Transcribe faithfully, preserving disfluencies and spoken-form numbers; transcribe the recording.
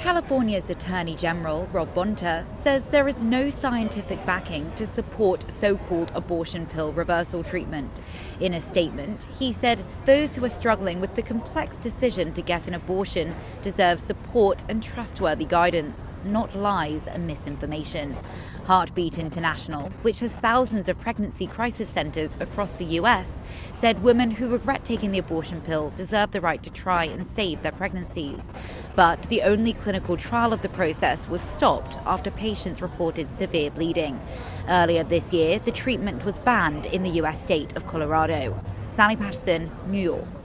California's Attorney General, Rob Bonta, says there is no scientific backing to support so-called abortion pill reversal treatment. In a statement, he said those who are struggling with the complex decision to get an abortion deserve support and trustworthy guidance, not lies and misinformation. Heartbeat International, which has thousands of pregnancy crisis centres across the U S, said women who regret taking the abortion pill deserve the right to try and save their pregnancies. But the only clinical trial of the process was stopped after patients reported severe bleeding. Earlier this year, the treatment was banned in the U S state of Colorado. Sally Patterson, New York.